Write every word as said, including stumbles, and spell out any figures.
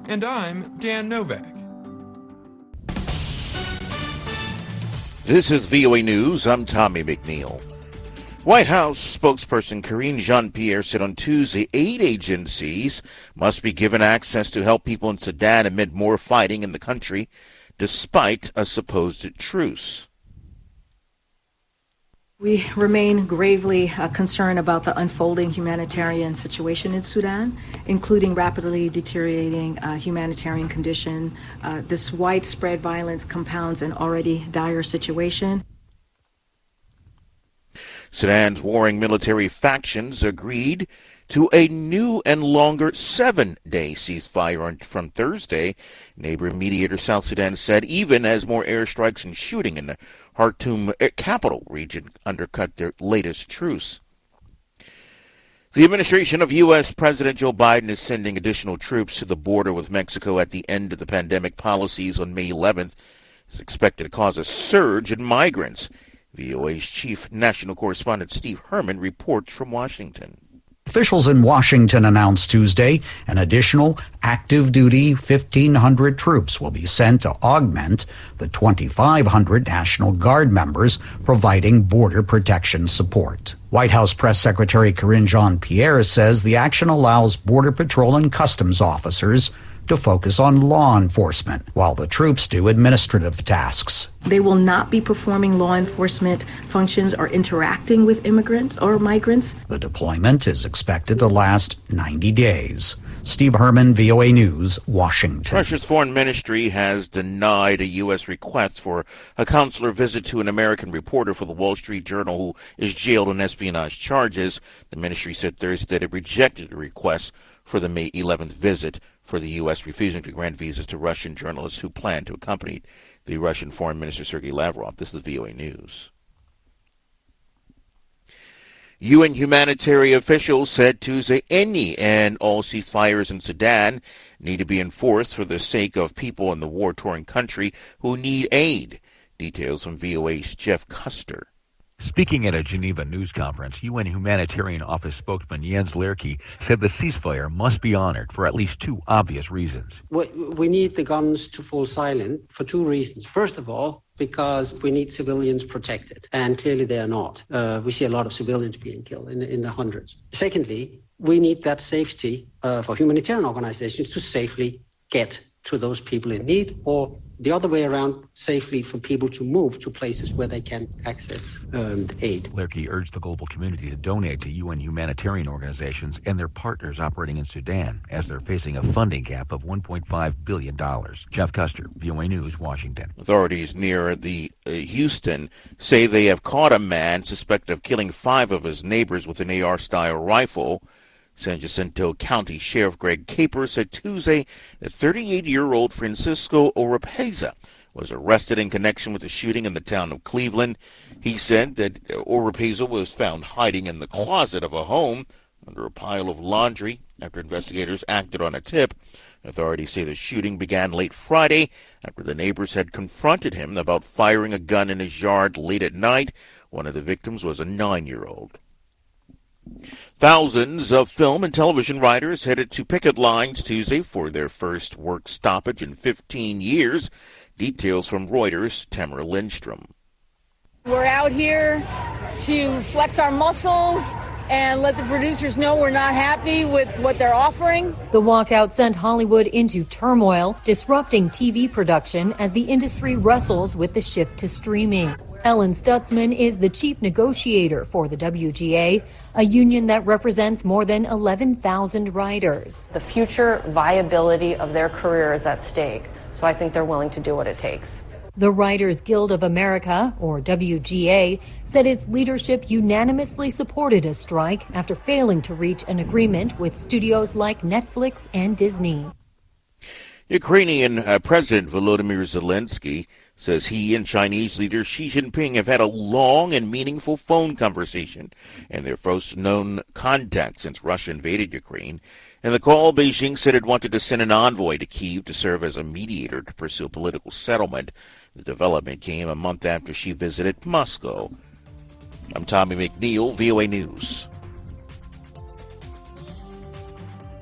And I'm Dan Novak. This is V O A News. I'm Tommy McNeil. White House spokesperson Karine Jean-Pierre said on Tuesday aid agencies must be given access to help people in Sudan amid more fighting in the country, despite a supposed truce. We remain gravely uh, concerned about the unfolding humanitarian situation in Sudan, including rapidly deteriorating uh, humanitarian condition. Uh, this widespread violence compounds an already dire situation. Sudan's warring military factions agreed to a new and longer seven-day ceasefire on, from Thursday. Neighbor mediator South Sudan said even as more airstrikes and shooting in the Khartoum capital region undercut their latest truce. The administration of U S. President Joe Biden is sending additional troops to the border with Mexico at the end of the pandemic policies on May eleventh. It's expected to cause a surge in migrants. V O A's chief national correspondent Steve Herman reports from Washington. Officials in Washington announced Tuesday an additional active-duty fifteen hundred troops will be sent to augment the twenty-five hundred National Guard members providing border protection support. White House Press Secretary Karine Jean-Pierre says the action allows Border Patrol and Customs officers to focus on law enforcement, while the troops do administrative tasks. They will not be performing law enforcement functions or interacting with immigrants or migrants. The deployment is expected to last ninety days. Steve Herman, V O A News, Washington. Russia's foreign ministry has denied a U S request for a consular visit to an American reporter for the Wall Street Journal who is jailed on espionage charges. The ministry said Thursday that it rejected a request for the May eleventh visit, for the U S refusing to grant visas to Russian journalists who plan to accompany the Russian Foreign Minister Sergei Lavrov. This is V O A News. U N humanitarian officials said Tuesday any and all ceasefires in Sudan need to be enforced for the sake of people in the war-torn country who need aid. Details from V O A's Jeff Custer. Speaking at a Geneva news conference, U N Humanitarian Office spokesman Jens Lerke said the ceasefire must be honored for at least two obvious reasons. We need the guns to fall silent for two reasons. First of all, because we need civilians protected, and clearly they are not. Uh, we see a lot of civilians being killed in, in the hundreds. Secondly, we need that safety uh, for humanitarian organizations to safely get to those people in need, or the other way around, safely for people to move to places where they can access um, aid. Lerke urged the global community to donate to U N humanitarian organizations and their partners operating in Sudan, as they're facing a funding gap of one point five billion dollars. Jeff Custer, V O A News, Washington. Authorities near the uh, Houston say they have caught a man suspected of killing five of his neighbors with an A R-style rifle. San Jacinto County Sheriff Greg Caper said Tuesday that thirty-eight-year-old Francisco Oropeza was arrested in connection with the shooting in the town of Cleveland. He said that Oropeza was found hiding in the closet of a home under a pile of laundry after investigators acted on a tip. Authorities say the shooting began late Friday after the neighbors had confronted him about firing a gun in his yard late at night. One of the victims was a nine-year-old. Thousands of film and television writers headed to picket lines Tuesday for their first work stoppage in fifteen years. Details from Reuters' Tamara Lindstrom. We're out here to flex our muscles and let the producers know we're not happy with what they're offering. The walkout sent Hollywood into turmoil, disrupting T V production as the industry wrestles with the shift to streaming. Ellen Stutzman is the chief negotiator for the W G A, a union that represents more than eleven thousand writers. The future viability of their career is at stake, so I think they're willing to do what it takes. The Writers Guild of America, or W G A, said its leadership unanimously supported a strike after failing to reach an agreement with studios like Netflix and Disney. Ukrainian uh, President Volodymyr Zelensky says he and Chinese leader Xi Jinping have had a long and meaningful phone conversation in their first known contact since Russia invaded Ukraine. In the call, Beijing said it wanted to send an envoy to Kyiv to serve as a mediator to pursue political settlement. The development came a month after Xi visited Moscow. I'm Tommy McNeil, V O A News.